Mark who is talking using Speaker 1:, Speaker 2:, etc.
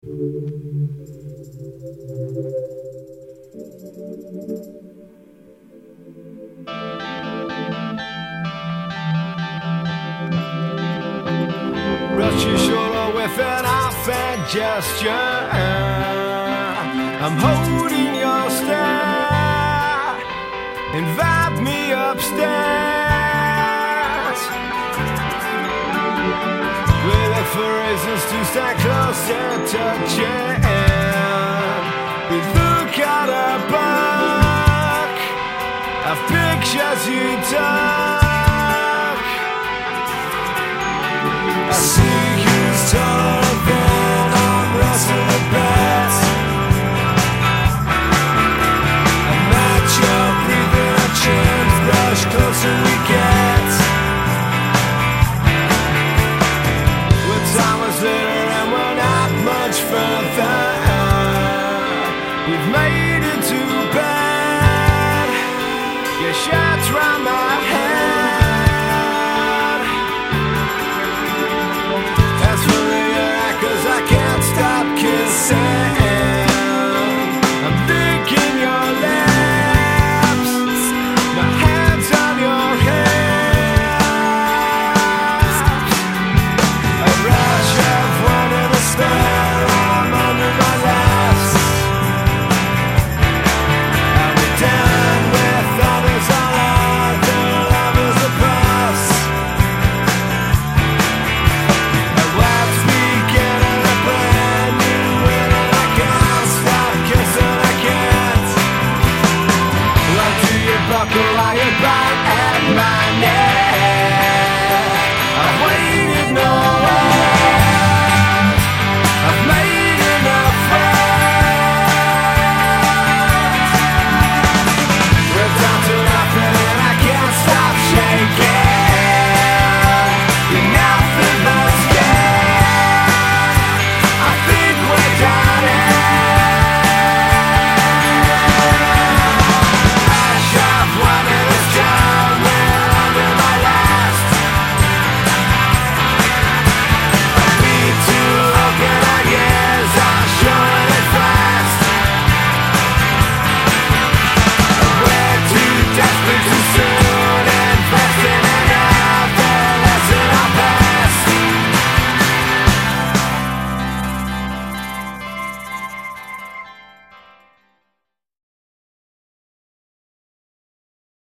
Speaker 1: Brush your shoulder with an offhand gesture. I'm holding your stare. Invite me upstairs. We look for reasons to stand closer, touching. We look at a book of pictures you took. I see you talk.